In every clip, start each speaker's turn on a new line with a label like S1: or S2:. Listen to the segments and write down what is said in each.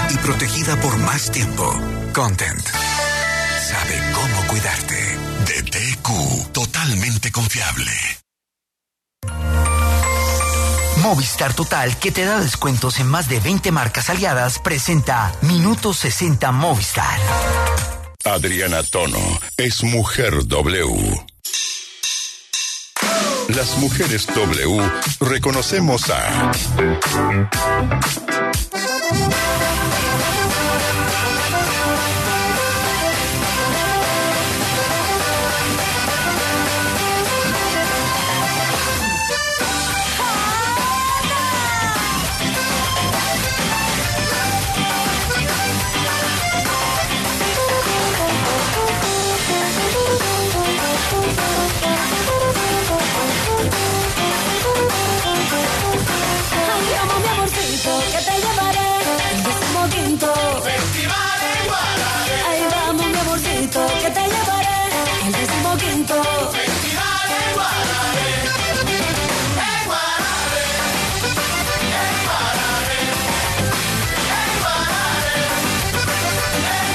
S1: y protegida por más tiempo. Content sabe cómo cuidarte.
S2: De TQ, totalmente confiable.
S3: Movistar Total, que te da descuentos en más de 20 marcas aliadas, presenta Minuto 60 Movistar.
S2: Adriana Tono es Mujer W. Las mujeres W reconocemos a...
S4: Que te llevaré el 15º Festival en Guararé. Ahí vamos, mi amorcito, que te llevaré el 15º Festival en Guararé. En Guararé, en Guararé, en Guararé, en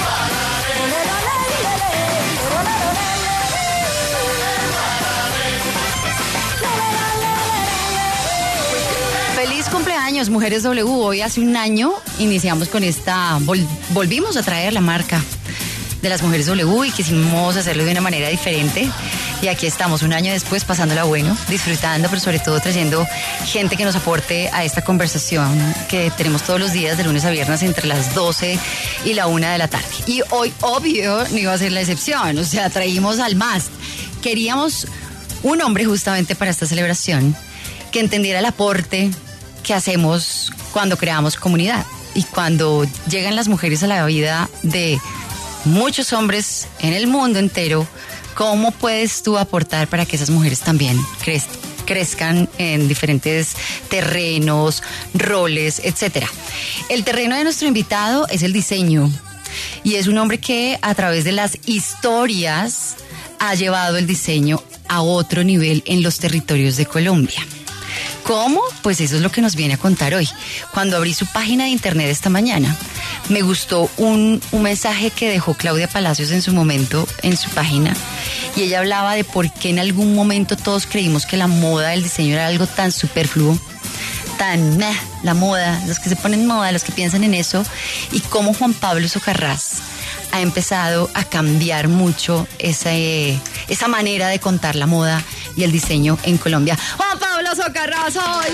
S5: Feliz cumpleaños, Mujeres W. Hoy hace un año iniciamos con esta, volvimos a traer la marca de las Mujeres W y quisimos hacerlo de una manera diferente. Y aquí estamos un año después pasándola bueno, disfrutando, pero sobre todo trayendo gente que nos aporte a esta conversación que tenemos todos los días de lunes a viernes entre las 12 y la 1 de la tarde. Y hoy, obvio, no iba a ser la excepción, o sea, traímos al más. Queríamos un hombre justamente para esta celebración que entendiera el aporte que hacemos cuando creamos comunidad y cuando llegan las mujeres a la vida de muchos hombres en el mundo entero. ¿Cómo puedes tú aportar para que esas mujeres también crezcan en diferentes terrenos, roles, etcétera? El terreno de nuestro invitado es el diseño y es un hombre que a través de las historias ha llevado el diseño a otro nivel en los territorios de Colombia. ¿Cómo? Pues eso es lo que nos viene a contar hoy. Cuando abrí su página de internet esta mañana, me gustó un mensaje que dejó Claudia Palacios en su momento en su página, y ella hablaba de por qué en algún momento todos creímos que la moda del diseño era algo tan superfluo, tan la moda, los que se ponen moda, los que piensan en eso, y cómo Juan Pablo Socarrás ha empezado a cambiar mucho esa manera de contar la moda y el diseño en Colombia. Juan Pablo Socarrás hoy,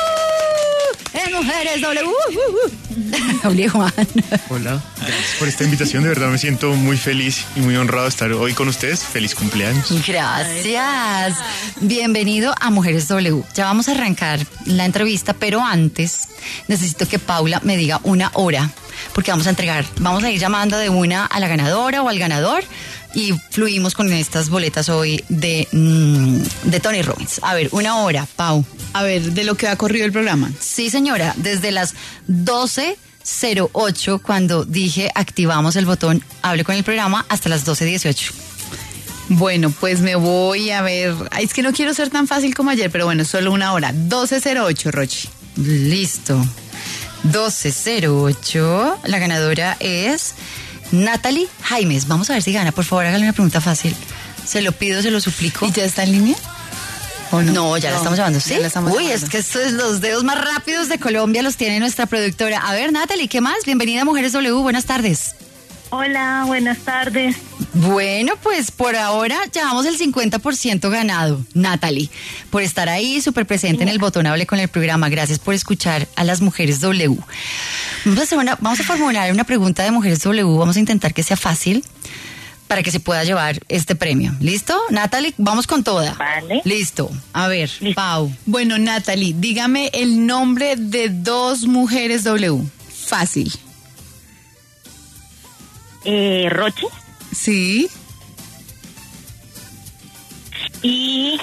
S5: en Mujeres W. Hola, Juan.
S6: Hola, gracias por esta invitación, de verdad me siento muy feliz y muy honrado de estar hoy con ustedes. Feliz cumpleaños.
S5: Gracias. Bienvenido a Mujeres W. Ya vamos a arrancar la entrevista, pero antes necesito que Paula me diga una hora, porque vamos a ir llamando de una a la ganadora o al ganador y fluimos con estas boletas hoy de Tony Robbins. A ver, una hora, Pau.
S7: A ver, de lo que ha corrido el programa.
S5: Sí, señora, desde las 12:08, cuando dije activamos el botón hable con el programa, hasta las 12:18.
S7: Bueno, pues me voy a ver. Ay, es que no quiero ser tan fácil como ayer, pero bueno, solo una hora. 12:08, Rochi.
S5: Listo. 12:08. La ganadora es Natalie Jaimes. Vamos a ver si gana. Por favor, hágale una pregunta fácil. Se lo pido, se lo suplico.
S7: ¿Y ya está en línea?
S5: ¿O no? No, ya la estamos llamando, ¿sí?
S7: Uy,
S5: es que estos son los dedos más rápidos de Colombia los tiene nuestra productora. A ver, Natalie, ¿qué más? Bienvenida a Mujeres W, buenas tardes.
S8: Hola, buenas tardes.
S5: Bueno, pues por ahora llevamos el 50% ganado, Natalie, por estar ahí súper presente en el botón hable con el programa. Gracias por escuchar a las Mujeres W. Vamos a formular una pregunta de Mujeres W, vamos a intentar que sea fácil para que se pueda llevar este premio. ¿Listo? Natalie, vamos con toda.
S8: Vale.
S5: Listo. A ver, listo. Pau.
S7: Bueno, Natalie, dígame el nombre de 2 Mujeres W. Fácil.
S8: Rochi.
S7: Sí.
S8: Y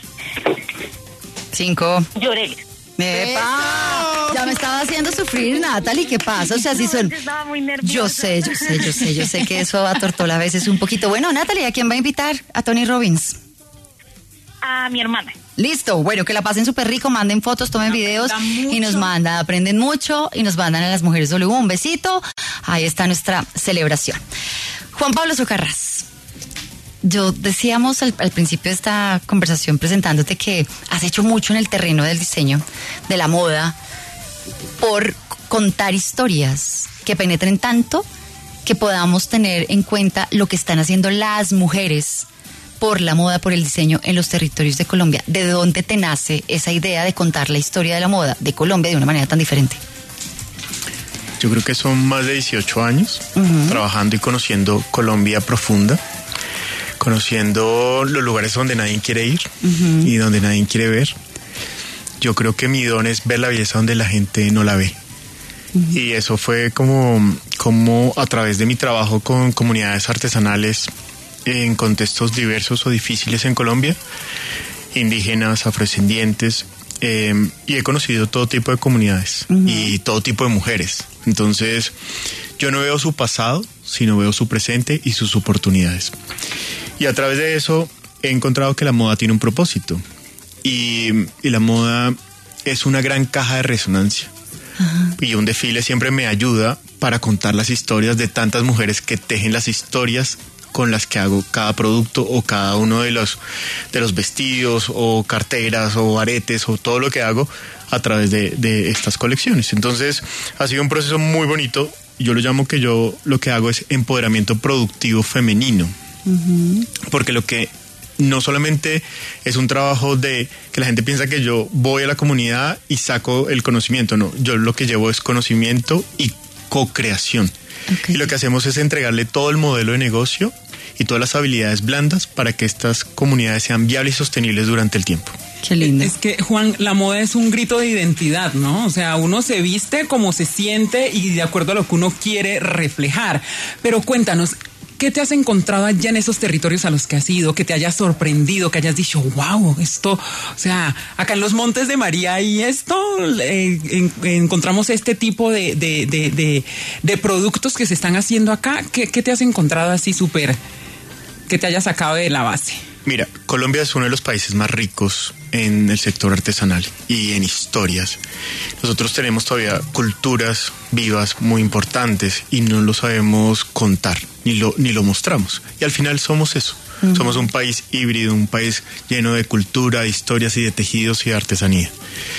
S5: 5.
S8: Llorel.
S5: ¡Epa! Ya me estaba haciendo sufrir, Natalie, ¿qué pasa? O sea, si son...
S8: Estaba muy nerviosa.
S5: Yo sé que eso atortola a veces un poquito. Bueno, Natalie, ¿a quién va a invitar? A Tony Robbins.
S8: a mi hermana.
S5: Listo, bueno, que la pasen súper rico, manden fotos, tomen videos y nos mandan, aprenden mucho y nos mandan a las Mujeres W un besito. Ahí está nuestra celebración. Juan Pablo Socarrás, yo decíamos al principio de esta conversación presentándote que has hecho mucho en el terreno del diseño, de la moda, por contar historias que penetren tanto que podamos tener en cuenta lo que están haciendo las mujeres por la moda, por el diseño en los territorios de Colombia. ¿De dónde te nace esa idea de contar la historia de la moda de Colombia de una manera tan diferente?
S6: Yo creo que son más de 18 años trabajando y conociendo Colombia profunda, conociendo los lugares donde nadie quiere ir y donde nadie quiere ver. Yo creo que mi don es ver la belleza donde la gente no la ve. Y eso fue como a través de mi trabajo con comunidades artesanales en contextos diversos o difíciles en Colombia, indígenas, afrodescendientes, y he conocido todo tipo de comunidades y todo tipo de mujeres. Entonces, yo no veo su pasado, sino veo su presente y sus oportunidades. Y a través de eso he encontrado que la moda tiene un propósito. Y la moda es una gran caja de resonancia. Y un desfile siempre me ayuda para contar las historias de tantas mujeres que tejen las historias con las que hago cada producto o cada uno de los vestidos o carteras o aretes o todo lo que hago a través de estas colecciones. Entonces ha sido un proceso muy bonito. Yo lo llamo que yo lo que hago es empoderamiento productivo femenino. Porque lo que no solamente es un trabajo de que la gente piensa que yo voy a la comunidad y saco el conocimiento. No, yo lo que llevo es conocimiento y co-creación. Y lo que hacemos es entregarle todo el modelo de negocio y todas las habilidades blandas para que estas comunidades sean viables y sostenibles durante el tiempo.
S5: Qué lindo.
S9: Es que, Juan, la moda es un grito de identidad, ¿no? O sea, uno se viste como se siente y de acuerdo a lo que uno quiere reflejar. Pero cuéntanos, ¿qué te has encontrado allá en esos territorios a los que has ido? Que te hayas sorprendido, que hayas dicho, wow, esto, o sea, acá en los Montes de María y esto, encontramos este tipo de productos que se están haciendo acá. ¿Qué te has encontrado así súper, que te haya sacado de la base?
S6: Mira, Colombia es uno de los países más ricos en el sector artesanal y en historias. Nosotros tenemos todavía culturas vivas muy importantes y no lo sabemos contar, ni lo mostramos. Y al final somos eso. Somos un país híbrido, un país lleno de cultura, de historias y de tejidos y de artesanía.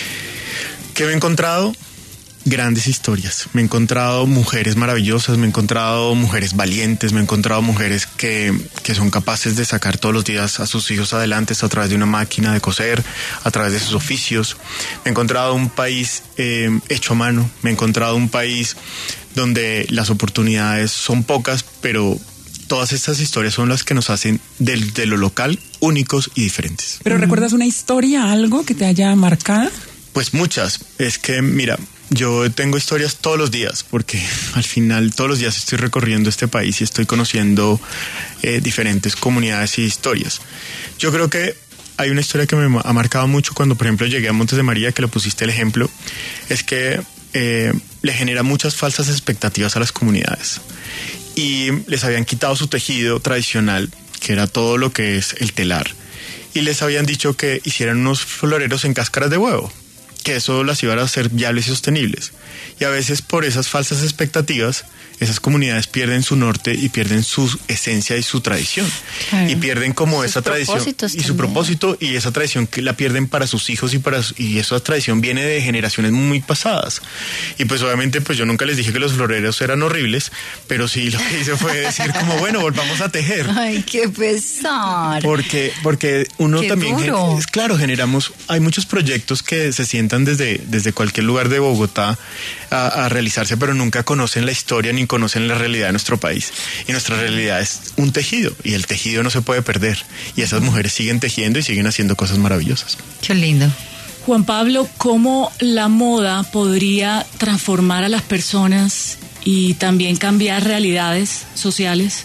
S6: ¿Qué me he encontrado? Grandes historias. Me he encontrado mujeres maravillosas, me he encontrado mujeres valientes, me he encontrado mujeres que son capaces de sacar todos los días a sus hijos adelante a través de una máquina de coser, a través de sus oficios. Me he encontrado un país hecho a mano, me he encontrado un país donde las oportunidades son pocas, pero todas estas historias son las que nos hacen de lo local únicos y diferentes.
S9: ¿Pero recuerdas una historia, algo que te haya marcado?
S6: Pues muchas. Es que, mira, yo tengo historias todos los días, porque al final todos los días estoy recorriendo este país y estoy conociendo diferentes comunidades y historias. Yo creo que hay una historia que me ha marcado mucho cuando, por ejemplo, llegué a Montes de María, que lo pusiste el ejemplo, es que le genera muchas falsas expectativas a las comunidades. Y les habían quitado su tejido tradicional, que era todo lo que es el telar, y les habían dicho que hicieran unos floreros en cáscaras de huevo, que eso las iba a hacer viables y sostenibles. Y a veces por esas falsas expectativas, esas comunidades pierden su norte y pierden su esencia y su tradición. Claro. Y pierden como esa tradición y su propósito, y esa tradición que la pierden para sus hijos y esa tradición viene de generaciones muy pasadas. Y pues obviamente pues yo nunca les dije que los floreros eran horribles, pero sí lo que hice fue decir como bueno, volvamos a tejer.
S5: Ay, qué pesar.
S6: Porque uno qué también, claro, generamos, hay muchos proyectos que se sientan desde cualquier lugar de Bogotá a realizarse, pero nunca conocen la historia ni conocen la realidad de nuestro país. Y nuestra realidad es un tejido, y el tejido no se puede perder. Y esas mujeres siguen tejiendo y siguen haciendo cosas maravillosas.
S5: Qué lindo.
S10: Juan Pablo, ¿cómo la moda podría transformar a las personas y también cambiar realidades sociales?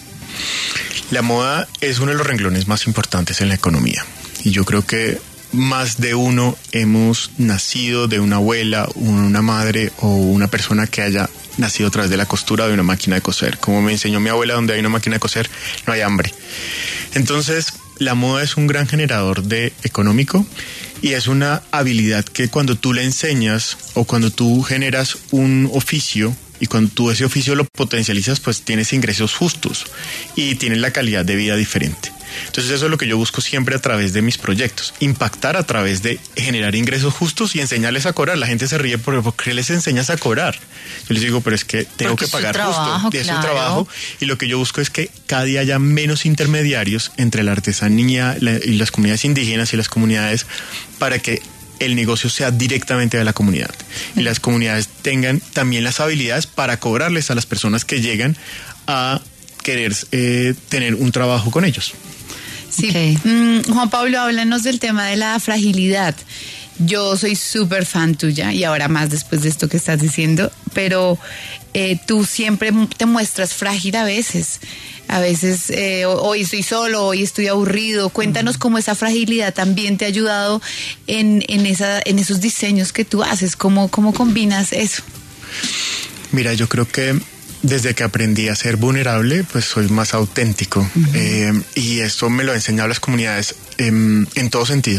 S6: La moda es uno de los renglones más importantes en la economía. Y yo creo que más de uno hemos nacido de una abuela, una madre o una persona que haya nacido a través de la costura de una máquina de coser. Como me enseñó mi abuela, donde hay una máquina de coser no hay hambre. Entonces, la moda es un gran generador de económico y es una habilidad que cuando tú le enseñas o cuando tú generas un oficio y cuando tú ese oficio lo potencializas, pues tienes ingresos justos y tienes la calidad de vida diferente. Entonces eso es lo que yo busco siempre a través de mis proyectos, impactar a través de generar ingresos justos y enseñarles a cobrar. La gente se ríe porque ¿por qué les enseñas a cobrar? Yo les digo, pero es que tengo
S5: porque
S6: que pagar
S5: trabajo,
S6: justo, es
S5: claro.
S6: su trabajo, y lo que yo busco es que cada día haya menos intermediarios entre la artesanía y las comunidades indígenas y las comunidades para que el negocio sea directamente de la comunidad y las comunidades tengan también las habilidades para cobrarles a las personas que llegan a querer tener un trabajo con ellos.
S7: Sí.
S5: Ok.
S7: Juan Pablo, háblanos del tema de la fragilidad. Yo soy súper fan tuya y ahora más después de esto que estás diciendo, pero tú siempre te muestras frágil a veces. A veces, hoy estoy solo, hoy estoy aburrido. Cuéntanos cómo esa fragilidad también te ha ayudado en esos diseños que tú haces. ¿Cómo combinas eso?
S6: Mira, yo creo que desde que aprendí a ser vulnerable, pues soy más auténtico. Y esto me lo han enseñado las comunidades en todo sentido.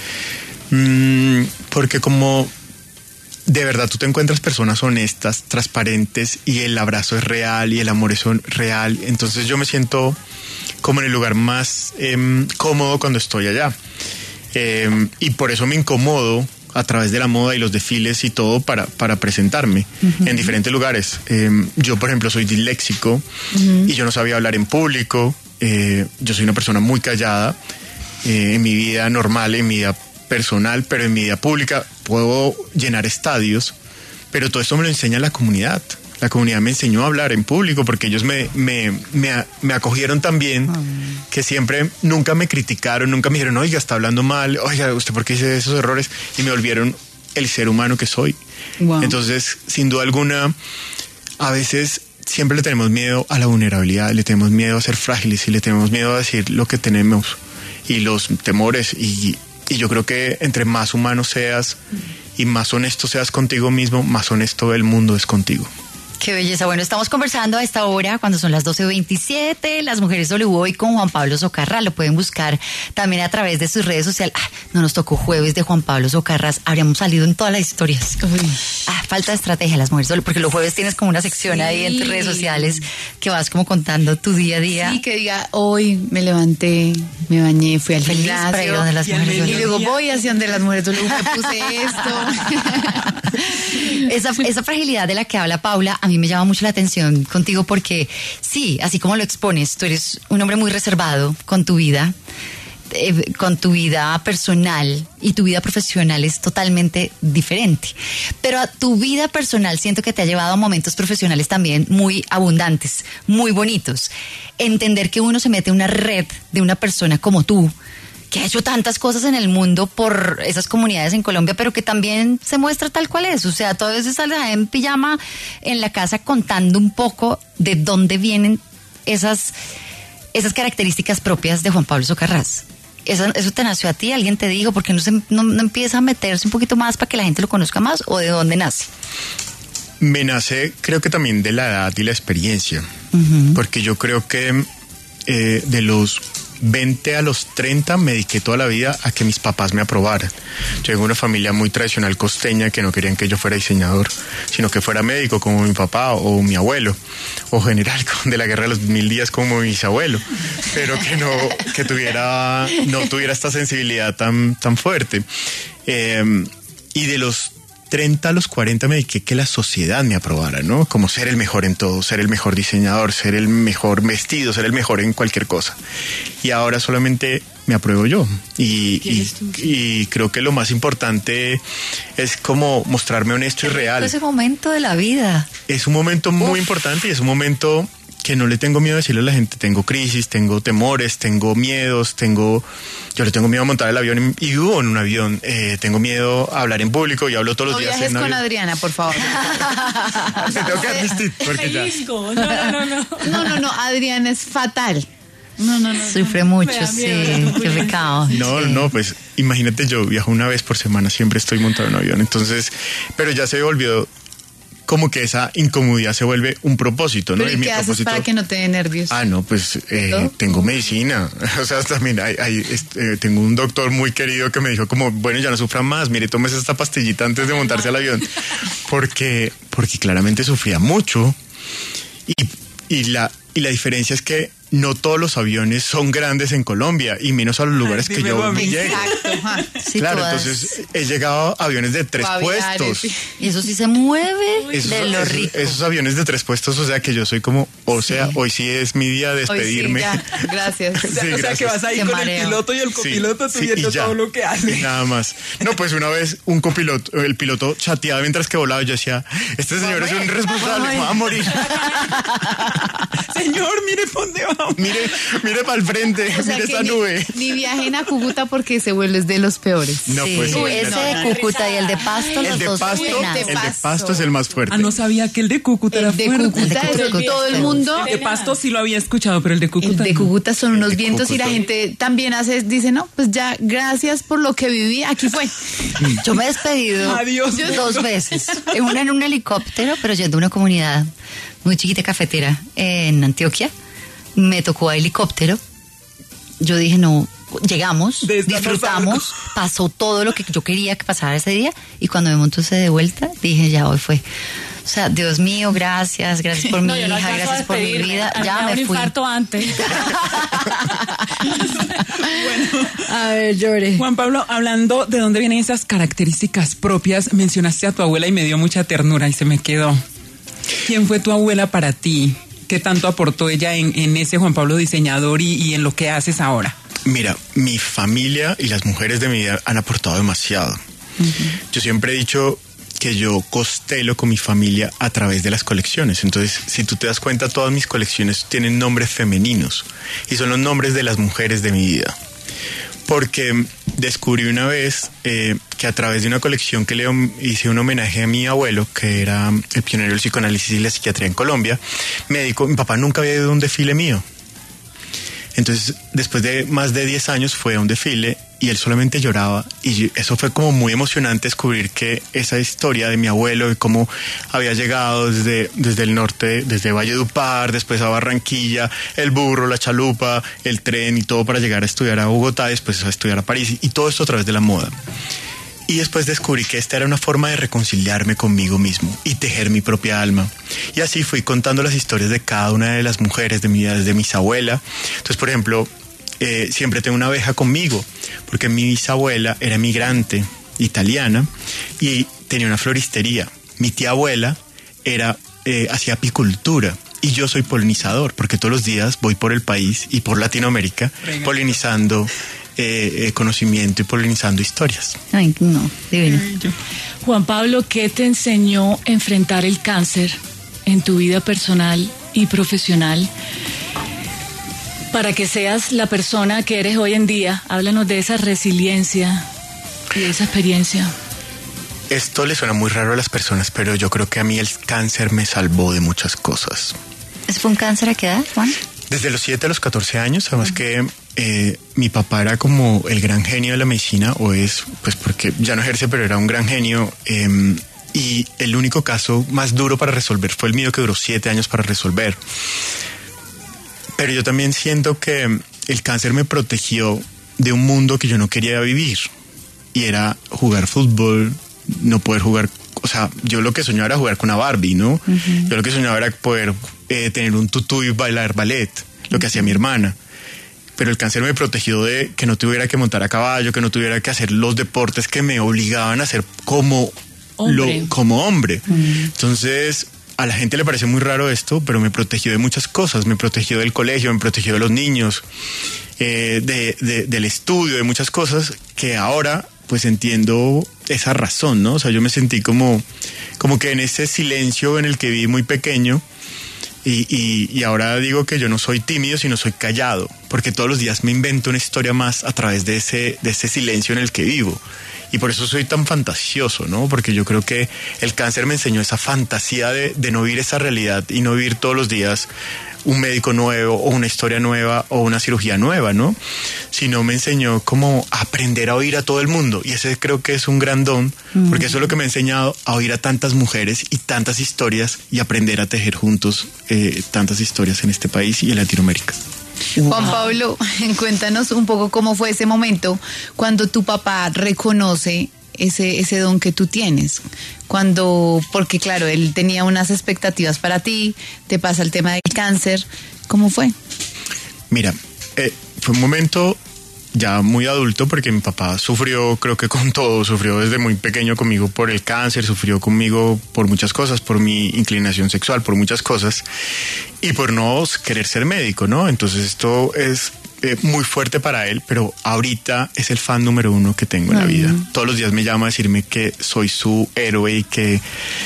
S6: Porque como de verdad tú te encuentras personas honestas, transparentes, y el abrazo es real y el amor es real, entonces yo me siento como en el lugar más cómodo cuando estoy allá. Y por eso me incomodo a través de la moda y los desfiles y todo para presentarme en diferentes lugares. Yo, por ejemplo, soy disléxico y yo no sabía hablar en público. Yo soy una persona muy callada en mi vida normal, en mi vida personal, pero en mi vida pública puedo llenar estadios, pero todo esto me lo enseña la comunidad. La comunidad me enseñó a hablar en público porque ellos me acogieron tan bien que siempre nunca me criticaron, nunca me dijeron, oiga, está hablando mal, oiga, ¿usted por qué dice esos errores? Y me volvieron el ser humano que soy. Wow. Entonces, sin duda alguna, a veces siempre le tenemos miedo a la vulnerabilidad, le tenemos miedo a ser frágiles y le tenemos miedo a decir lo que tenemos y los temores y yo creo que entre más humano seas y más honesto seas contigo mismo, más honesto el mundo es contigo.
S5: Qué belleza. Bueno, estamos conversando a esta hora, cuando son las 12:27, Las Mujeres W, hoy con Juan Pablo Socarrás. Lo pueden buscar también a través de sus redes sociales. No nos tocó jueves de Juan Pablo Socarrás. Habríamos salido en todas las historias. Falta de estrategia, Las Mujeres W, porque los jueves tienes como una sección ahí en tus redes sociales que vas como contando tu día a día.
S7: Sí, que diga, hoy me levanté, me bañé, fui al gimnasio.
S5: Para ir donde las mujeres
S7: y luego voy hacia donde Las Mujeres W, me puse esto.
S5: Esa fragilidad de la que habla Paula, a mí me llama mucho la atención contigo porque sí, así como lo expones, tú eres un hombre muy reservado con tu vida personal, y tu vida profesional es totalmente diferente. Pero a tu vida personal siento que te ha llevado a momentos profesionales también muy abundantes, muy bonitos. Entender que uno se mete en una red de una persona como tú, que ha hecho tantas cosas en el mundo por esas comunidades en Colombia, pero que también se muestra tal cual es. O sea, todas veces sales en pijama en la casa contando un poco de dónde vienen esas características propias de Juan Pablo Socarrás. ¿Eso te nació a ti? ¿Alguien te dijo? ¿Por qué no empieza a meterse un poquito más para que la gente lo conozca más? ¿O de dónde nace?
S6: Me nace, creo que también de la edad y la experiencia. Porque yo creo que de los 20 a los 30 me dediqué toda la vida a que mis papás me aprobaran. Yo vengo de una familia muy tradicional costeña que no querían que yo fuera diseñador, sino que fuera médico como mi papá o mi abuelo, o general de la guerra de los 1000 días como mi bisabuelo, pero que no tuviera esta sensibilidad tan fuerte. Y de los 30 a los 40 me dediqué que la sociedad me aprobara, ¿no? Como ser el mejor en todo, ser el mejor diseñador, ser el mejor vestido, ser el mejor en cualquier cosa. Y ahora solamente me apruebo yo. Y creo que lo más importante es como mostrarme honesto y real.
S5: Ese momento de la vida.
S6: Es un momento muy importante y es un momento que no le tengo miedo a decirle a la gente. Tengo crisis, tengo temores, tengo miedos, yo le tengo miedo a montar el avión y vivo en un avión. Tengo miedo a hablar en público y hablo todos los días en
S7: viajes
S6: avión.
S7: con Adriana, por favor.
S6: Me tengo que admitir, porque ya.
S7: No, Adriana es fatal. No.
S5: Sufre mucho, sí, qué pecado.
S6: No, pues imagínate, yo viajo una vez por semana, siempre estoy montado en un avión, entonces, pero ya se volvió como que esa incomodidad se vuelve un propósito, ¿no?
S7: ¿Pero y qué haces para que no te dé nervios?
S6: No, pues tengo medicina. O sea, también tengo un doctor muy querido que me dijo como, bueno, ya no sufra más, mire, tómese esta pastillita antes de montarse al avión. Porque claramente sufría mucho. Y la diferencia es que no todos los aviones son grandes en Colombia y menos a los lugares que yo llego.
S7: Exacto.
S5: Sí,
S6: Claro,
S5: todas.
S6: entonces he llegado a aviones de 3 puestos.
S5: Y eso sí se mueve de lo rico.
S6: Esos aviones de 3 puestos, o sea que yo soy como, hoy sí es mi día de despedirme.
S7: Hoy sí, ya. Gracias.
S9: O sea, que vas ahí
S5: Qué
S9: con
S5: mareo.
S9: el piloto y el copiloto viendo
S6: y ya.
S9: todo lo que hace.
S6: Nada más. No, pues una vez el piloto chateaba mientras que volaba y yo decía, este señor es un irresponsable, me va a morir.
S9: Señor, mire por dónde vamos.
S6: Mire para el frente,
S7: O sea
S6: mire
S7: que
S6: esa nube.
S7: ni viajen a Cúcuta porque ese vuelo es de los peores.
S6: No, pues
S5: Sí, ese de Cúcuta y el de Pasto,
S6: el
S5: los
S6: de
S5: dos
S6: Pasto,
S5: penados.
S6: el de Pasto es el más fuerte.
S9: No sabía que el de Cúcuta era
S7: El de
S9: fuerte.
S7: Cúcuta
S5: El de
S7: es
S5: Cúcuta
S7: todo el
S5: es
S7: mundo.
S9: El de Pasto sí lo había escuchado, pero el de
S7: El
S9: Cúcuta
S7: de
S9: no.
S7: Cúcuta son unos
S6: de
S7: vientos y la
S6: Cúcuta.
S7: gente también dice, no, pues ya, gracias por lo que viví, aquí fue.
S5: Yo me he despedido
S9: Adiós.
S5: 2 veces. Una en un helicóptero, pero yendo a una comunidad muy chiquita cafetera en Antioquia. Me tocó a helicóptero. Yo dije, no, llegamos, disfrutamos, pasó todo lo que yo quería que pasara ese día y cuando me montó de vuelta, dije, ya hoy fue. O sea, Dios mío, gracias por mi
S10: yo no
S5: hija,
S10: alcanzo a
S5: gracias por mi
S10: despedirme.
S5: vida.
S10: A mí
S5: Ya
S10: da
S5: me
S10: un
S5: fui.
S10: infarto antes.
S5: A ver, llore.
S9: Juan Pablo, hablando de dónde vienen esas características propias, mencionaste a tu abuela y me dio mucha ternura y se me quedó. ¿Quién fue tu abuela para ti? ¿Qué tanto aportó ella en ese Juan Pablo diseñador y en lo que haces ahora?
S6: Mira, mi familia y las mujeres de mi vida han aportado demasiado. Yo siempre he dicho que yo costelo con mi familia a través de las colecciones. Entonces, si tú te das cuenta, todas mis colecciones tienen nombres femeninos y son los nombres de las mujeres de mi vida. Porque descubrí una vez que a través de una colección que le hice un homenaje a mi abuelo, que era el pionero del psicoanálisis y la psiquiatría en Colombia, mi papá nunca había ido a un desfile mío. Entonces, después de más de 10 años fue a un desfile y él solamente lloraba y eso fue como muy emocionante descubrir que esa historia de mi abuelo y cómo había llegado desde el norte, desde Valledupar, después a Barranquilla, el burro, la chalupa, el tren y todo para llegar a estudiar a Bogotá, después a estudiar a París y todo esto a través de la moda. Y después descubrí que esta era una forma de reconciliarme conmigo mismo y tejer mi propia alma. Y así fui contando las historias de cada una de las mujeres de mi vida, desde mi bisabuela. Entonces, por ejemplo, siempre tengo una abeja conmigo, porque mi bisabuela era migrante italiana y tenía una floristería. Mi tía abuela hacía apicultura. Y yo soy polinizador, porque todos los días voy por el país y por Latinoamérica polinizando conocimiento y polinizando historias.
S5: Ay, no, divino.
S10: Juan Pablo, ¿qué te enseñó a enfrentar el cáncer en tu vida personal y profesional para que seas la persona que eres hoy en día? Háblanos de esa resiliencia y de esa experiencia.
S6: Esto le suena muy raro a las personas, pero yo creo que a mí el cáncer me salvó de muchas cosas.
S5: ¿Eso fue un cáncer a qué edad, Juan?
S6: Desde los 7 a los 14 años, además que mi papá era como el gran genio de la medicina, o es, pues porque ya no ejerce, pero era un gran genio. Y el único caso más duro para resolver fue el mío, que duró 7 años para resolver. Pero yo también siento que el cáncer me protegió de un mundo que yo no quería vivir. Y era jugar fútbol, no poder jugar. O sea, yo lo que soñaba era jugar con una Barbie, ¿no? Yo lo que soñaba era poder tener un tutú y bailar ballet, lo que hacía mi hermana. Pero el cáncer me protegió de que no tuviera que montar a caballo, que no tuviera que hacer los deportes que me obligaban a hacer como hombre. Entonces, a la gente le parece muy raro esto, pero me protegió de muchas cosas. Me protegió del colegio, me protegió de los niños, del estudio, de muchas cosas que ahora pues entiendo esa razón, ¿no? O sea, yo me sentí como que en ese silencio en el que viví muy pequeño y ahora digo que yo no soy tímido, sino soy callado, porque todos los días me invento una historia más a través de ese silencio en el que vivo. Y por eso soy tan fantasioso, ¿no? Porque yo creo que el cáncer me enseñó esa fantasía de no vivir esa realidad y no vivir todos los días un médico nuevo o una historia nueva o una cirugía nueva, ¿no? Sino me enseñó cómo aprender a oír a todo el mundo. Y ese creo que es un gran don, porque eso es lo que me ha enseñado a oír a tantas mujeres y tantas historias y aprender a tejer juntos tantas historias en este país y en Latinoamérica.
S7: Juan Pablo, cuéntanos un poco cómo fue ese momento cuando tu papá reconoce ese don que tú tienes. Porque claro, él tenía unas expectativas para ti, te pasa el tema del cáncer. ¿Cómo fue?
S6: Mira, fue un momento ya muy adulto porque mi papá sufrió, creo que con todo, sufrió desde muy pequeño conmigo por el cáncer, sufrió conmigo por muchas cosas, por mi inclinación sexual, por muchas cosas y por no querer ser médico, ¿no? Entonces esto es muy fuerte para él, pero ahorita es el fan número 1 que tengo en la vida. Todos los días me llama a decirme que soy su héroe y que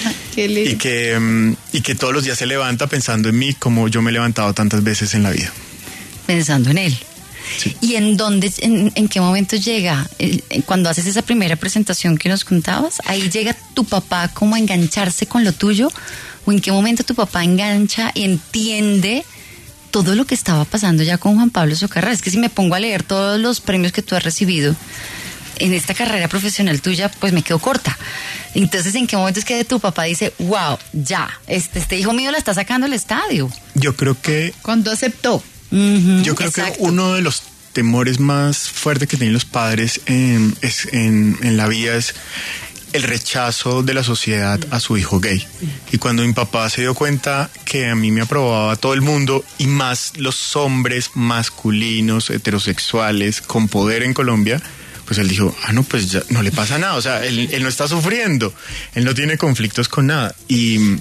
S6: todos los días se levanta pensando en mí como yo me he levantado tantas veces en la vida.
S5: Pensando en él.
S6: Sí.
S5: ¿Y en qué momento llega? Cuando haces esa primera presentación que nos contabas, ahí llega tu papá como a engancharse con lo tuyo, o en qué momento tu papá engancha y entiende todo lo que estaba pasando ya con Juan Pablo Socarrás. Es que si me pongo a leer todos los premios que tú has recibido en esta carrera profesional tuya, pues me quedo corta. Entonces, ¿en qué momento es que tu papá dice, wow, ya, este hijo mío la está sacando al estadio?
S6: Yo creo que...
S7: Cuando aceptó.
S6: Yo creo que uno de los temores más fuertes que tienen los padres en la vida es el rechazo de la sociedad a su hijo gay. Y cuando mi papá se dio cuenta que a mí me aprobaba todo el mundo y más los hombres masculinos, heterosexuales, con poder en Colombia, pues él dijo, no, pues ya no le pasa nada. O sea, él no está sufriendo, él no tiene conflictos con nada. Y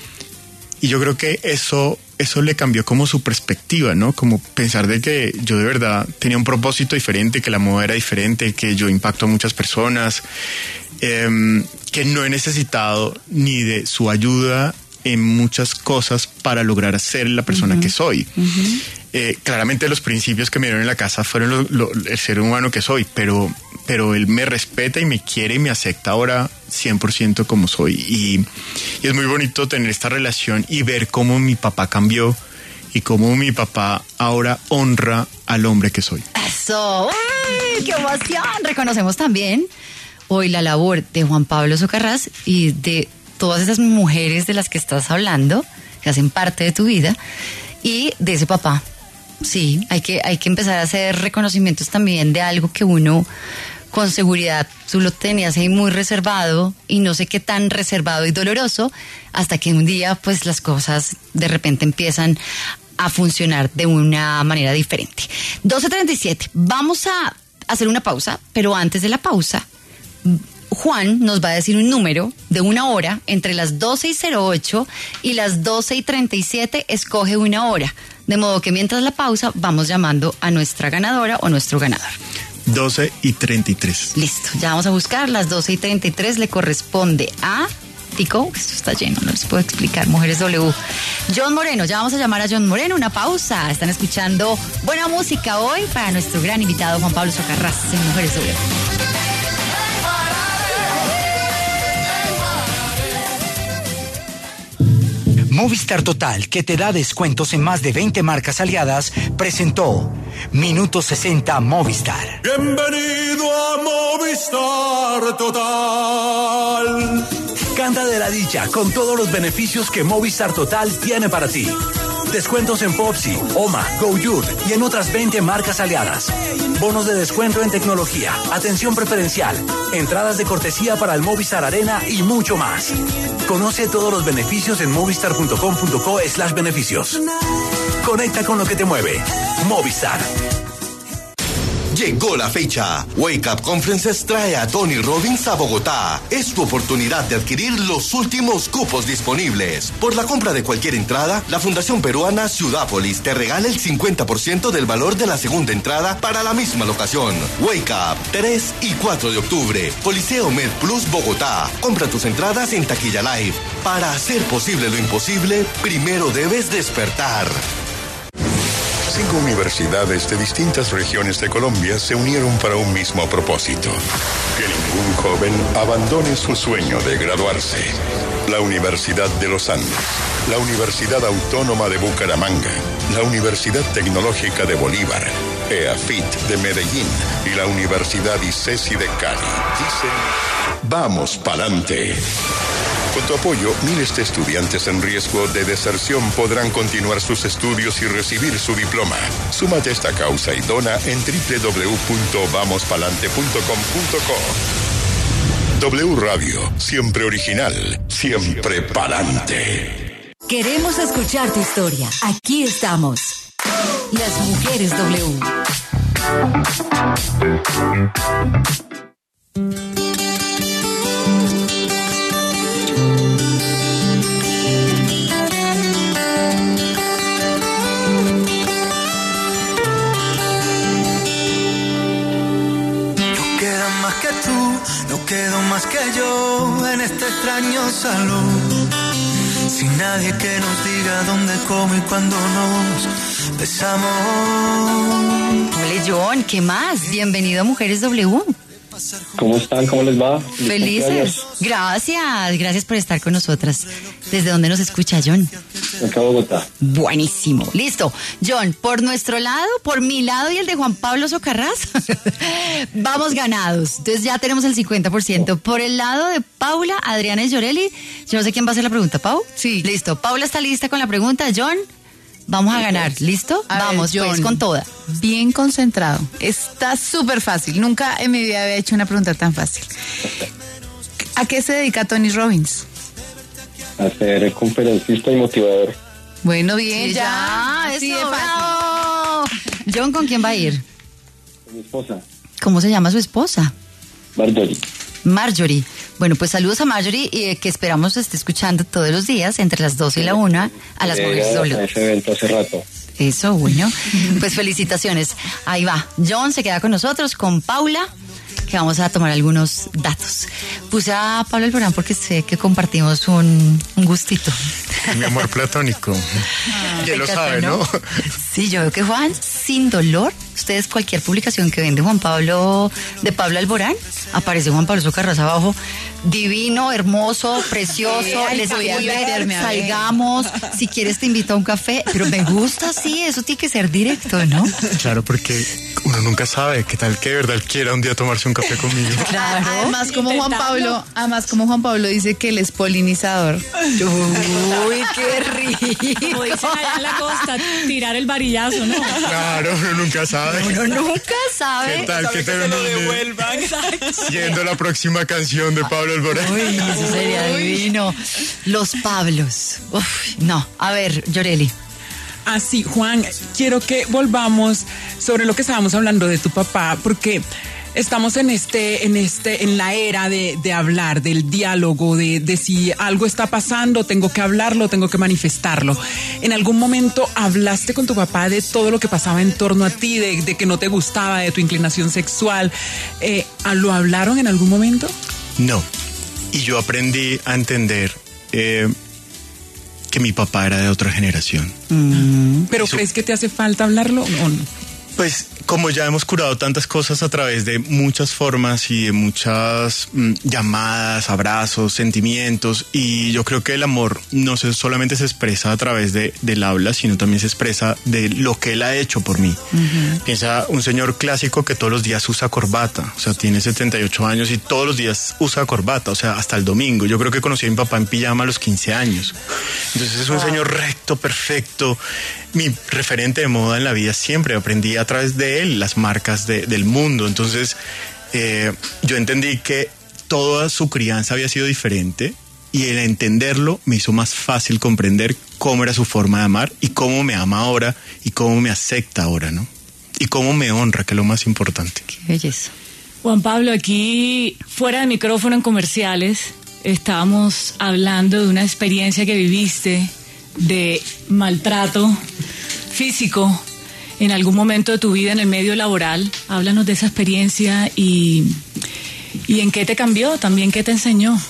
S6: yo creo que eso le cambió como su perspectiva, ¿no? Como pensar de que yo de verdad tenía un propósito diferente, que la moda era diferente, que yo impacto a muchas personas, que no he necesitado ni de su ayuda en muchas cosas para lograr ser la persona que soy. Claramente los principios que me dieron en la casa fueron el ser humano que soy, pero él me respeta y me quiere y me acepta ahora 100% como soy. Y es muy bonito tener esta relación y ver cómo mi papá cambió y cómo mi papá ahora honra al hombre que soy.
S5: ¡Eso! ¡Ay, qué emoción! Reconocemos también hoy la labor de Juan Pablo Socarrás y de todas esas mujeres de las que estás hablando, que hacen parte de tu vida, y de ese papá. Sí, hay que empezar a hacer reconocimientos también de algo que uno, con seguridad, tú lo tenías ahí muy reservado y no sé qué tan reservado y doloroso, hasta que un día pues las cosas de repente empiezan a funcionar de una manera diferente. 12:37, vamos a hacer una pausa, pero antes de la pausa, Juan nos va a decir un número de una hora entre las 12:08 y las 12:37, escoge una hora. De modo que mientras la pausa vamos llamando a nuestra ganadora o nuestro ganador.
S6: 12:33.
S5: Listo, ya vamos a buscar. Las 12:33 le corresponde a... Tico, esto está lleno, no les puedo explicar. Mujeres W. John Moreno, ya vamos a llamar a John Moreno. Una pausa. Están escuchando buena música hoy para nuestro gran invitado Juan Pablo Socarrás en Mujeres W.
S3: Movistar Total, que te da descuentos en más de 20 marcas aliadas, presentó Minuto 60 Movistar.
S11: Bienvenido a Movistar Total. Canta de la dicha con todos los beneficios que Movistar Total tiene para ti. Descuentos en Popsi, Oma, GoYourt y en otras 20 marcas aliadas. Bonos de descuento en tecnología, atención preferencial, entradas de cortesía para el Movistar Arena y mucho más. Conoce todos los beneficios en movistar.com.co/beneficios. Conecta con lo que te mueve. Movistar.
S12: Llegó la fecha. Wake Up Conferences trae a Tony Robbins a Bogotá. Es tu oportunidad de adquirir los últimos cupos disponibles. Por la compra de cualquier entrada, la Fundación Peruana Ciudápolis te regala el 50% del valor de la segunda entrada para la misma locación. Wake Up, 3 y 4 de octubre. Coliseo Med Plus Bogotá. Compra tus entradas en Taquilla Live. Para hacer posible lo imposible, primero debes despertar.
S2: 5 universidades de distintas regiones de Colombia se unieron para un mismo propósito: que ningún joven abandone su sueño de graduarse. La Universidad de los Andes, la Universidad Autónoma de Bucaramanga, la Universidad Tecnológica de Bolívar, EAFIT de Medellín y la Universidad ICESI de Cali. Dicen, vamos pa'lante. Con tu apoyo, miles de estudiantes en riesgo de deserción podrán continuar sus estudios y recibir su diploma. Súmate a esta causa y dona en www.vamospalante.com.co. W Radio, siempre original, siempre pa'lante.
S13: Queremos escuchar tu historia. Aquí estamos. Las Mujeres W.
S14: No quedo más que yo en este extraño salón, sin nadie que nos diga dónde, cómo y cuándo nos besamos.
S5: Hola John, ¿qué más? Bienvenido a Mujeres W.
S15: ¿Cómo están? ¿Cómo les va?
S5: Felices. Gracias por estar con nosotras. ¿Desde dónde nos escucha, John?
S15: Acá Bogotá.
S5: Buenísimo. Listo. John, por nuestro lado, por mi lado y el de Juan Pablo Socarrás, vamos ganados. Entonces ya tenemos el 50%. Por el lado de Paula, Adriana y Yoreli, yo no sé quién va a hacer la pregunta, ¿Pau?
S7: Sí.
S5: Listo. Paula está lista con la pregunta. John, vamos a ganar. ¿Listo? Vamos, John, pues, con toda.
S7: Bien concentrado. Está súper fácil. Nunca en mi vida había hecho una pregunta tan fácil. ¿A qué se dedica Tony Robbins?
S15: A ser conferencista y motivador.
S7: Bueno, bien,
S5: Sí,
S7: ya.
S5: eso,
S7: Sí, de fácil.
S5: bravo. John, ¿con quién va a ir?
S15: Con mi esposa,
S5: ¿Cómo se llama su esposa?
S15: Marjorie.
S5: Bueno, pues saludos a Marjorie, que esperamos esté escuchando todos los días entre las 12 y la 1 a las Mujeres W.
S15: A ese evento hace rato.
S5: Eso, bueno. Pues felicitaciones. Ahí va. John se queda con nosotros, con Paula, que vamos a tomar algunos datos. Puse a Pablo Alborán porque sé que compartimos un gustito.
S6: Mi amor platónico. Ya lo sabe, ¿no?
S5: Sí, yo veo que Juan, sin dolor, ustedes cualquier publicación que ven de Juan Pablo, de Pablo Alborán, aparece Juan Pablo Socarrás abajo, divino, hermoso, precioso, les escribe, salgamos, si quieres te invito a un café, pero me gusta así, eso tiene que ser directo, ¿no?
S6: Claro, porque uno nunca sabe qué tal que de verdad quiera un día tomarse un café conmigo.
S7: Claro. Además, como Juan Pablo dice que él es polinizador.
S5: Uy, qué rico.
S10: Como dicen allá en la costa, tirar el varillazo, ¿no?
S6: Claro, uno nunca sabe.
S5: Uno nunca sabe.
S6: ¿Qué tal que te
S9: lo devuelvan?
S6: Siendo la próxima canción de Pablo Alborán?
S5: Uy, eso sería divino. Los Pablos. Uf, no. A ver, Yoreli.
S9: Así, Juan, quiero que volvamos sobre lo que estábamos hablando de tu papá, porque estamos en la era de hablar, del diálogo, de si algo está pasando, tengo que hablarlo, tengo que manifestarlo. ¿En algún momento hablaste con tu papá de todo lo que pasaba en torno a ti, de que no te gustaba, de tu inclinación sexual? ¿Lo hablaron en algún momento?
S6: No. Y yo aprendí a entender que mi papá era de otra generación.
S9: ¿Pero crees que te hace falta hablarlo o no?
S6: Pues como ya hemos curado tantas cosas a través de muchas formas y de muchas llamadas, abrazos, sentimientos, y yo creo que el amor no solamente se expresa a través del habla, sino también se expresa de lo que él ha hecho por mí. Piensa un señor clásico que todos los días usa corbata, o sea, tiene 78 años y todos los días usa corbata, o sea, hasta el domingo. Yo creo que conocí a mi papá en pijama a los 15 años. Entonces es un señor recto, perfecto. Mi referente de moda en la vida, siempre aprendí a través de él las marcas del mundo. Entonces yo entendí que toda su crianza había sido diferente, y el entenderlo me hizo más fácil comprender cómo era su forma de amar y cómo me ama ahora y cómo me acepta ahora, ¿no? Y cómo me honra, que es lo más importante.
S5: Qué belleza.
S10: Juan Pablo, aquí fuera de micrófono en comerciales estábamos hablando de una experiencia que viviste de maltrato físico en algún momento de tu vida en el medio laboral. Háblanos de esa experiencia y en qué te cambió, también qué te enseñó.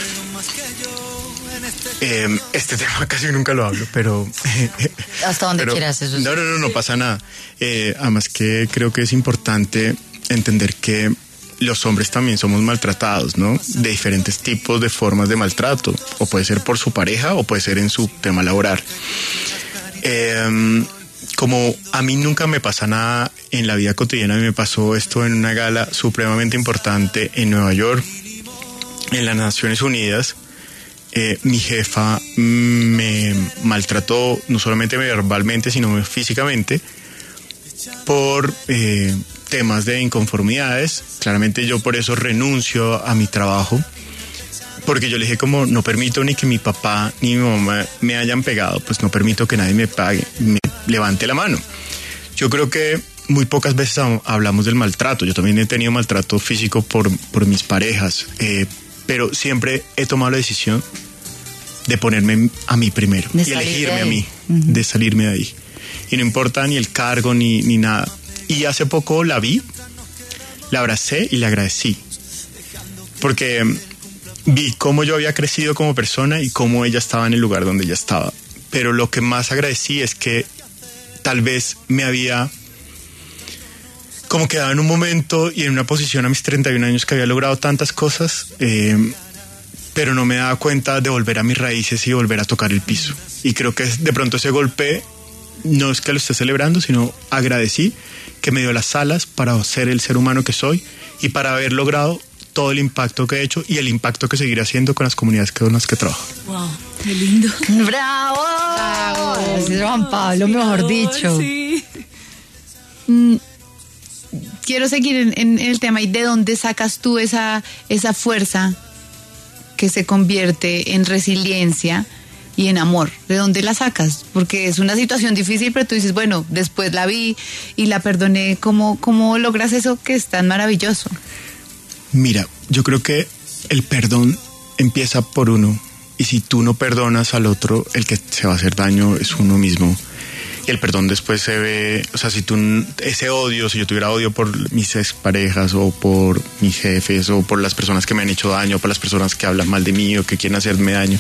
S6: Este tema casi nunca lo hablo, pero...
S5: Hasta donde quieras, eso.
S6: No pasa nada. Además que creo que es importante entender que los hombres también somos maltratados, ¿no? De diferentes tipos de formas de maltrato, o puede ser por su pareja o puede ser en su tema laboral. Como a mí nunca me pasa nada en la vida cotidiana, a mí me pasó esto en una gala supremamente importante en Nueva York, en las Naciones Unidas. Mi jefa me maltrató no solamente verbalmente, sino físicamente, por temas de inconformidades. Claramente yo por eso renuncio a mi trabajo, porque yo le dije como no permito ni que mi papá ni mi mamá me hayan pegado, pues no permito que nadie me levante la mano. Yo creo que muy pocas veces hablamos del maltrato. Yo también he tenido maltrato físico por mis parejas, pero siempre he tomado la decisión de ponerme a mí primero y elegirme a mí, de salirme de ahí. Y no importa ni el cargo ni nada. Y hace poco la vi, la abracé y le agradecí, porque vi cómo yo había crecido como persona y cómo ella estaba en el lugar donde ella estaba. Pero lo que más agradecí es que tal vez me había como quedado en un momento y en una posición a mis 31 años que había logrado tantas cosas, pero no me daba cuenta de volver a mis raíces y volver a tocar el piso. Y creo que de pronto ese golpe no es que lo esté celebrando, sino agradecí que me dio las alas para ser el ser humano que soy y para haber logrado todo el impacto que he hecho y el impacto que seguiré haciendo con las comunidades con las que trabajo.
S10: Wow, qué lindo.
S5: ¡Bravo! Así es Juan Pablo, mejor dicho.
S10: Sí.
S7: Quiero seguir en el tema. ¿Y de dónde sacas tú esa fuerza que se convierte en resiliencia y en amor? ¿De dónde la sacas? Porque es una situación difícil, pero tú dices, bueno, después la vi y la perdoné. ¿Cómo logras eso que es tan maravilloso?
S6: Mira, yo creo que el perdón empieza por uno, y si tú no perdonas al otro, el que se va a hacer daño es uno mismo. Y el perdón después se ve, o sea, si yo tuviera odio por mis exparejas o por mis jefes o por las personas que me han hecho daño, o por las personas que hablan mal de mí o que quieren hacerme daño,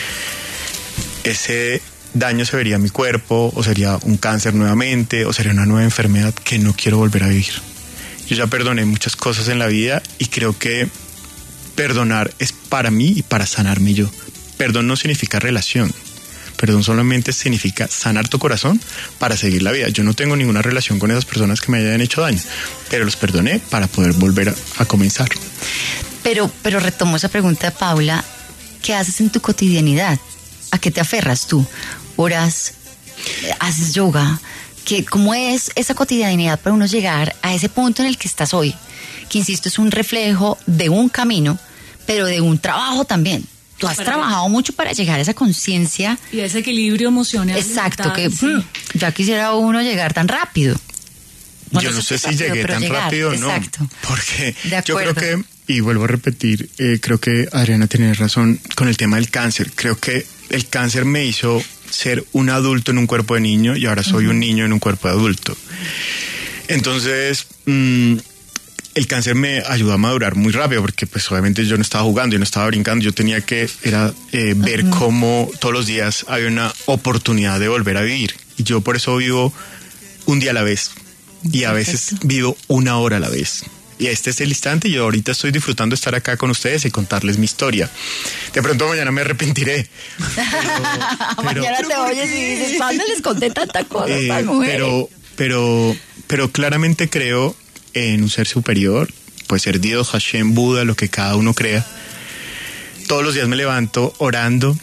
S6: ese daño se vería en mi cuerpo, o sería un cáncer nuevamente, o sería una nueva enfermedad que no quiero volver a vivir. Yo ya perdoné muchas cosas en la vida y creo que perdonar es para mí y para sanarme yo. Perdón no significa relación. Perdón solamente significa sanar tu corazón para seguir la vida. Yo no tengo ninguna relación con esas personas que me hayan hecho daño, pero los perdoné para poder volver a comenzar.
S5: Pero retomo esa pregunta de Paula. ¿Qué haces en tu cotidianidad? ¿A qué te aferras tú? ¿Oras? ¿Haces yoga? ¿Cómo es esa cotidianidad para uno llegar a ese punto en el que estás hoy? Que, insisto, es un reflejo de un camino, pero de un trabajo también. Tú has trabajado mucho para llegar a esa conciencia.
S10: Y a ese equilibrio emocional.
S5: Exacto, que ya quisiera uno llegar tan rápido.
S6: Bueno, yo no sé si llegué tan rápido o no. Exacto. Porque yo creo que, y vuelvo a repetir, creo que Adriana tiene razón con el tema del cáncer. Creo que el cáncer me hizo ser un adulto en un cuerpo de niño y ahora soy un niño en un cuerpo de adulto. Entonces, el cáncer me ayudó a madurar muy rápido porque pues obviamente yo no estaba jugando, yo no estaba brincando, yo tenía que ver cómo todos los días había una oportunidad de volver a vivir. Y yo por eso vivo un día a la vez y a veces vivo una hora a la vez. Y este es el instante y yo ahorita estoy disfrutando de estar acá con ustedes y contarles mi historia. De pronto mañana me arrepentiré.
S5: Mañana te oyes y dices, ¿cuándo les conté tanta cosa a estas mujeres?
S6: Pero claramente creo en un ser superior, puede ser Dios, Hashem, Buda, lo que cada uno crea. Todos los días me levanto orando,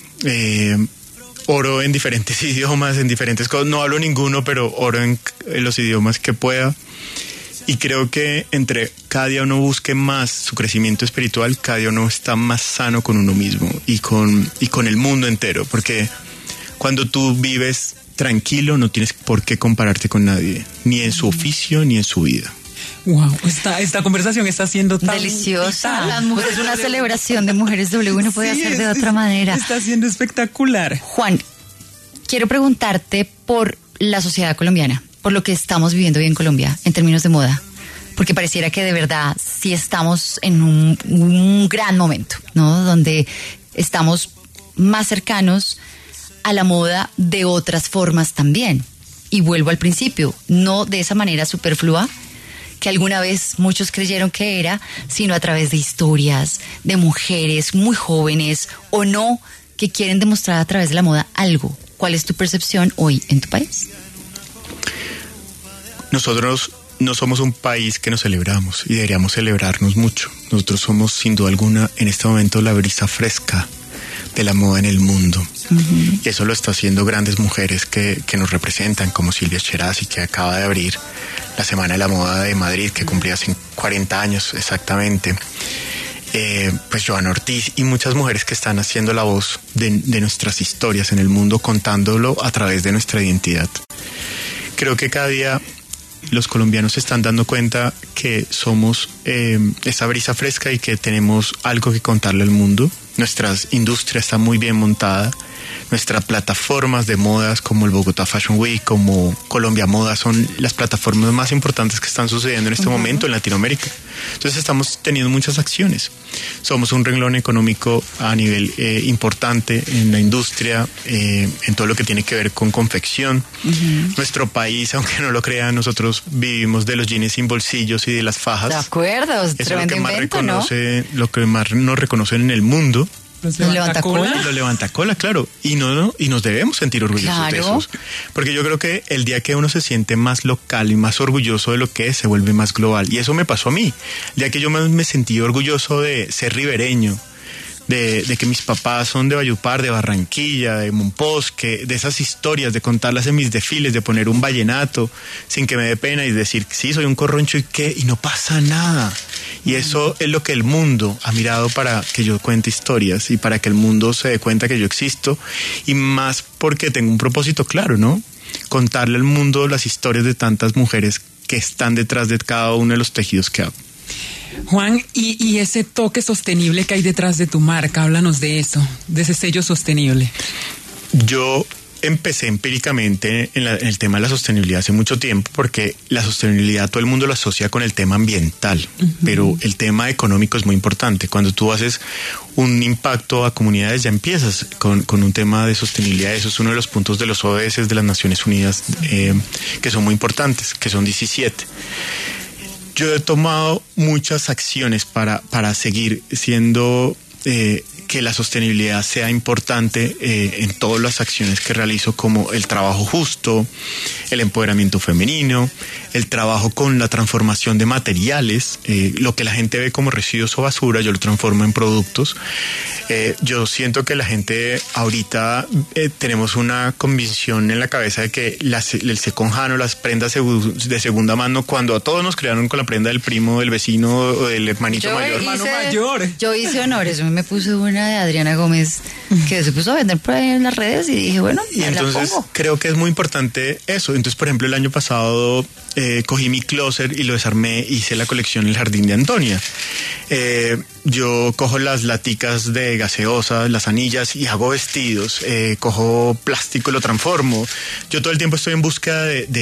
S6: oro en diferentes idiomas, en diferentes cosas. No hablo ninguno, pero oro en los idiomas que pueda. Y creo que entre cada día uno busque más su crecimiento espiritual, cada día uno está más sano con uno mismo y con el mundo entero. Porque cuando tú vives tranquilo, no tienes por qué compararte con nadie, ni en su oficio, ni en su vida.
S9: Wow, esta conversación está siendo tan
S5: deliciosa. Las mujeres, es una celebración de Mujeres W, no puede ser de otra manera.
S9: Está siendo espectacular.
S5: Juan, quiero preguntarte por la sociedad colombiana, por lo que estamos viviendo hoy en Colombia en términos de moda, porque pareciera que de verdad sí estamos en un gran momento, ¿no? Donde estamos más cercanos a la moda de otras formas también. Y vuelvo al principio, no de esa manera superflua que alguna vez muchos creyeron que era, sino a través de historias de mujeres muy jóvenes o no, que quieren demostrar a través de la moda algo. ¿Cuál es tu percepción hoy en tu país?
S6: Nosotros no somos un país que nos celebramos y deberíamos celebrarnos mucho. Nosotros somos, sin duda alguna, en este momento la brisa fresca de la moda en el mundo. Uh-huh. Y eso lo está haciendo grandes mujeres que nos representan, como Silvia Cherasi, que acaba de abrir la Semana de la Moda de Madrid, que cumplía 40 años exactamente. Pues Joana Ortiz y muchas mujeres que están haciendo la voz de nuestras historias en el mundo, contándolo a través de nuestra identidad. Creo que cada día los colombianos se están dando cuenta que somos esa brisa fresca y que tenemos algo que contarle al mundo. Nuestra industria está muy bien montada. Nuestras plataformas de modas como el Bogotá Fashion Week, como Colombia Moda, son las plataformas más importantes que están sucediendo en este momento en Latinoamérica. Entonces estamos teniendo muchas acciones. Somos un renglón económico a nivel importante en la industria, en todo lo que tiene que ver con confección. Nuestro país, aunque no lo crean, nosotros vivimos de los jeans sin bolsillos y de las fajas.
S5: De acuerdo, es tremendo invento, ¿no?
S6: Lo que más nos reconocen en el mundo.
S5: ¿Los levantacola?
S6: Los levantacola, claro. Y nos debemos sentir orgullosos de esos. Porque yo creo que el día que uno se siente más local y más orgulloso de lo que es, se vuelve más global. Y eso me pasó a mí. El día que yo me sentí orgulloso de ser ribereño, de que mis papás son de Valledupar, de Barranquilla, de Monpós, de esas historias, de contarlas en mis desfiles, de poner un vallenato sin que me dé pena y decir, sí, soy un corroncho y no pasa nada. Y eso es lo que el mundo ha mirado para que yo cuente historias y para que el mundo se dé cuenta que yo existo, y más porque tengo un propósito claro, ¿no? Contarle al mundo las historias de tantas mujeres que están detrás de cada uno de los tejidos que hago.
S9: Juan, y ese toque sostenible que hay detrás de tu marca, háblanos de eso, de ese sello sostenible.
S6: Yo empecé empíricamente en el tema de la sostenibilidad hace mucho tiempo, porque la sostenibilidad todo el mundo lo asocia con el tema ambiental, pero el tema económico es muy importante. Cuando tú haces un impacto a comunidades, ya empiezas con un tema de sostenibilidad. Eso es uno de los puntos de los ODS de las Naciones Unidas que son muy importantes, que son 17. Yo he tomado muchas acciones para seguir siendo que la sostenibilidad sea importante en todas las acciones que realizo, como el trabajo justo, el empoderamiento femenino, el trabajo con la transformación de materiales, lo que la gente ve como residuos o basura, yo lo transformo en productos. Yo siento que la gente ahorita tenemos una convicción en la cabeza de que el second hand o las prendas de segunda mano, cuando a todos nos crearon con la prenda del primo, del vecino o del hermanito mayor.
S5: Yo hice honores, me puse una de Adriana Gómez que se puso a vender por ahí en las redes y dije, bueno,
S6: y entonces creo que es muy importante eso. Entonces, por ejemplo, el año pasado cogí mi closet y lo desarmé, hice la colección El Jardín de Antonia. Yo cojo las laticas de gaseosa, las anillas, y hago vestidos. Cojo plástico y lo transformo. Yo todo el tiempo estoy en búsqueda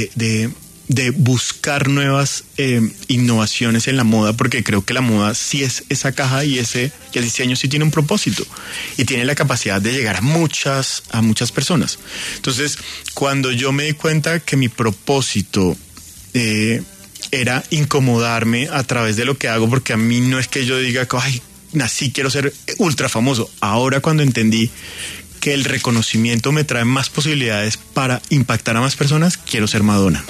S6: de buscar nuevas innovaciones en la moda, porque creo que la moda sí es esa caja y el diseño sí tiene un propósito y tiene la capacidad de llegar a muchas personas. Entonces, cuando yo me di cuenta que mi propósito era incomodarme a través de lo que hago, porque a mí no es que yo diga, ay, nací, quiero ser ultra famoso. Ahora, cuando entendí que el reconocimiento me trae más posibilidades para impactar a más personas, quiero ser Madonna.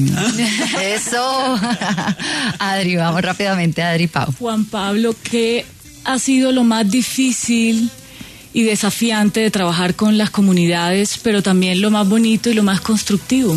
S5: Eso. Adri, vamos rápidamente a Adri Pau.
S10: Juan Pablo, ¿qué ha sido lo más difícil y desafiante de trabajar con las comunidades, pero también lo más bonito y lo más constructivo?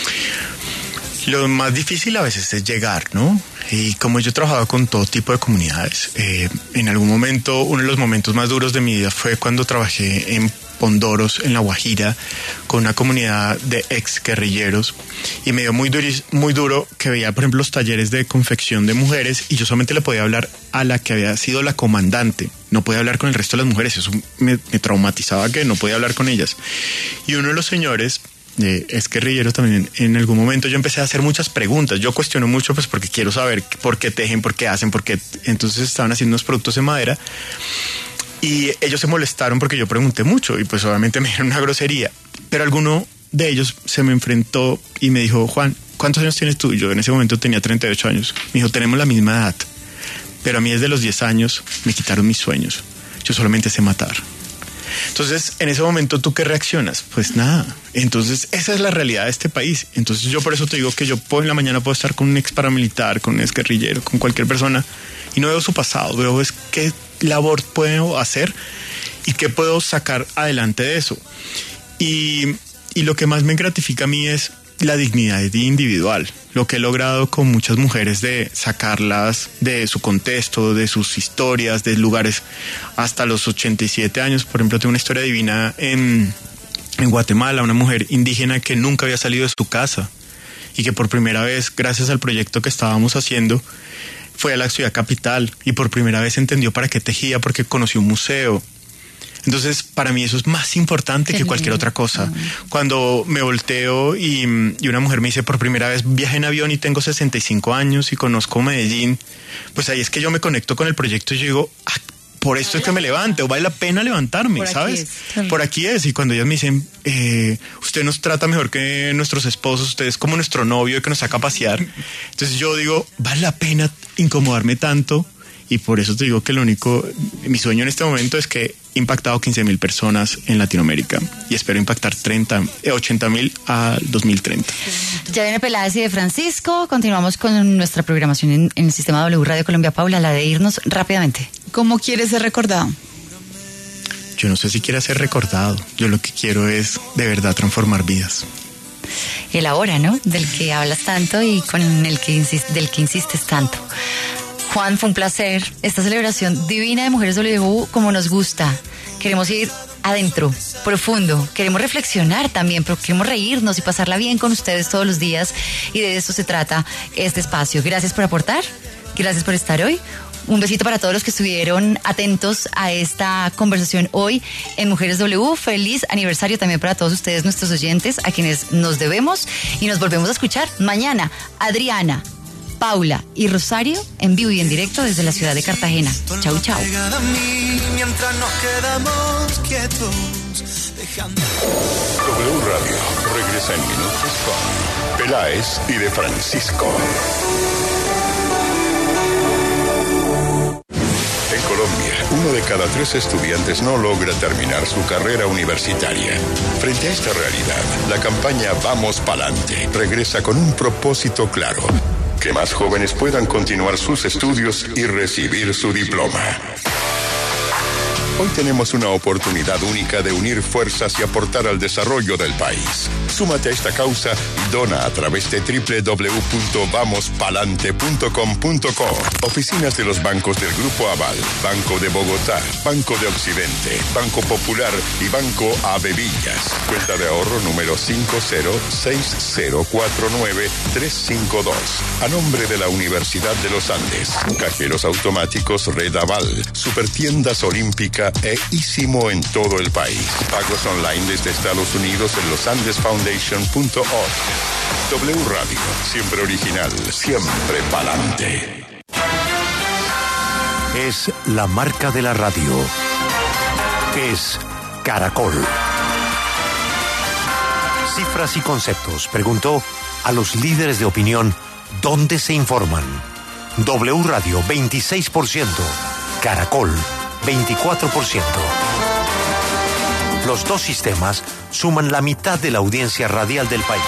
S6: Lo más difícil a veces es llegar, ¿no? Y como yo he trabajado con todo tipo de comunidades, en algún momento, uno de los momentos más duros de mi vida fue cuando trabajé en Pondoros, en La Guajira, con una comunidad de ex guerrilleros, y me dio muy duro que veía, por ejemplo, los talleres de confección de mujeres, y yo solamente le podía hablar a la que había sido la comandante, no podía hablar con el resto de las mujeres. Eso me traumatizaba, que no podía hablar con ellas. Y uno de los señores es guerrillero también, en algún momento yo empecé a hacer muchas preguntas. Yo cuestiono mucho, pues, porque quiero saber por qué tejen, por qué hacen, por qué. Entonces estaban haciendo unos productos en madera y ellos se molestaron porque yo pregunté mucho, y pues obviamente me dieron una grosería, pero alguno de ellos se me enfrentó y me dijo: Juan, ¿cuántos años tienes tú? Yo en ese momento tenía 38 años. Me dijo, tenemos la misma edad, pero a mí desde los 10 años me quitaron mis sueños. Yo solamente sé matar. Entonces, en ese momento, ¿tú qué reaccionas? Pues nada. Entonces, esa es la realidad de este país. Entonces, yo por eso te digo que yo en la mañana puedo estar con un ex paramilitar, con un ex guerrillero, con cualquier persona, y no veo su pasado, veo es qué labor puedo hacer y qué puedo sacar adelante de eso. Y lo que más me gratifica a mí es la dignidad individual, lo que he logrado con muchas mujeres de sacarlas de su contexto, de sus historias, de lugares hasta los 87 años. Por ejemplo, tengo una historia divina en Guatemala, una mujer indígena que nunca había salido de su casa y que por primera vez, gracias al proyecto que estábamos haciendo, fue a la ciudad capital y por primera vez entendió para qué tejía, porque conoció un museo. Entonces, para mí eso es más importante que cualquier otra cosa. Cuando me volteo y una mujer me dice, por primera vez viajé en avión y tengo 65 años y conozco Medellín, pues ahí es que yo me conecto con el proyecto y yo digo, por esto es que me levante, o vale la pena levantarme, ¿sabes? Por aquí es. Y cuando ellas me dicen, usted nos trata mejor que nuestros esposos, usted es como nuestro novio que nos saca a pasear. Entonces yo digo, vale la pena incomodarme tanto. Y por eso te digo que mi sueño en este momento es que he impactado 15,000 personas en Latinoamérica y espero impactar 80,000 al 2030.
S5: Ya viene Peláez y de Francisco. Continuamos con nuestra programación en el sistema W Radio Colombia. Paula, la de irnos rápidamente.
S7: ¿Cómo quieres ser recordado?
S6: Yo no sé si quiera ser recordado. Yo lo que quiero es de verdad transformar vidas.
S5: El ahora, ¿no? Del que hablas tanto y con del que insistes tanto. Juan, fue un placer esta celebración divina de Mujeres W como nos gusta. Queremos ir adentro, profundo, queremos reflexionar también, pero queremos reírnos y pasarla bien con ustedes todos los días, y de eso se trata este espacio. Gracias por aportar, gracias por estar hoy. Un besito para todos los que estuvieron atentos a esta conversación hoy en Mujeres W. Feliz aniversario también para todos ustedes, nuestros oyentes, a quienes nos debemos, y nos volvemos a escuchar mañana. Adriana, Paula y Rosario en vivo y en directo desde la ciudad de Cartagena. Chau, chau.
S14: Mientras nos quedamos quietos, dejando...
S2: W Radio regresa en minutos con Peláez y de Francisco. En Colombia, 1 de cada 3 estudiantes no logra terminar su carrera universitaria. Frente a esta realidad, la campaña Vamos Pa'lante regresa con un propósito claro: que más jóvenes puedan continuar sus estudios y recibir su diploma. Hoy tenemos una oportunidad única de unir fuerzas y aportar al desarrollo del país. Súmate a esta causa y dona a través de www.vamospalante.com.co. Oficinas de los bancos del Grupo Aval, Banco de Bogotá, Banco de Occidente, Banco Popular y Banco Avevillas. Cuenta de ahorro número 506049-352. A nombre de la Universidad de los Andes. Cajeros automáticos Red Aval, Supertiendas Olímpica e Ísimo en todo el país. Pagos online desde Estados Unidos en losandesfoundation.org. W Radio, siempre original, siempre pa'lante.
S11: Es la marca de la radio. Es Caracol. Cifras y conceptos. Preguntó a los líderes de opinión dónde se informan. W Radio 26%. Caracol 24%. Los dos sistemas suman la mitad de la audiencia radial del país.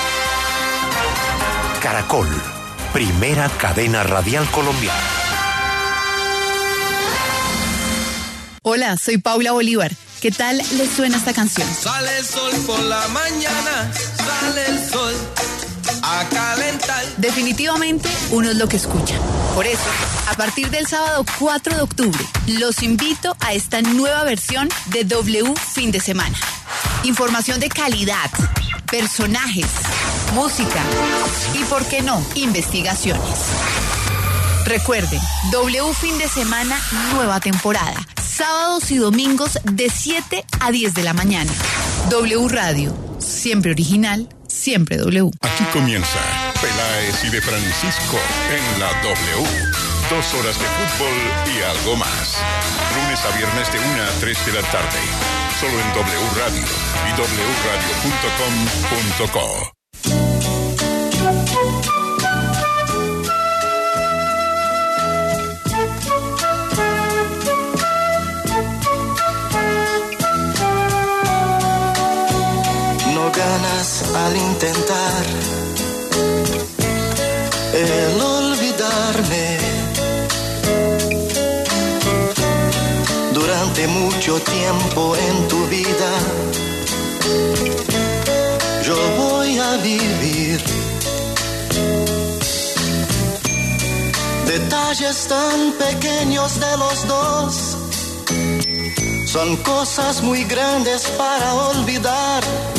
S11: Caracol, primera cadena radial colombiana.
S7: Hola, soy Paula Bolívar. ¿Qué tal les suena esta canción?
S16: Sale el sol por la mañana, sale el sol a calentar.
S7: Definitivamente uno es lo que escucha. Por eso, a partir del sábado 4 de octubre, los invito a esta nueva versión de W Fin de Semana. Información de calidad, personajes, música y, ¿por qué no?, investigaciones. Recuerden, W Fin de Semana, nueva temporada. Sábados y domingos de 7 a 10 de la mañana. W Radio, siempre original, siempre W.
S2: Aquí comienza Peláez y de Francisco en la W. 2 horas de fútbol y algo más. Lunes a viernes de 1 a 3 de la tarde. Solo en W Radio y wradio.com.co.
S14: al intentar el olvidarme. Durante mucho tiempo en tu vida yo voy a vivir detalles tan pequeños de los dos. Son cosas muy grandes para olvidar.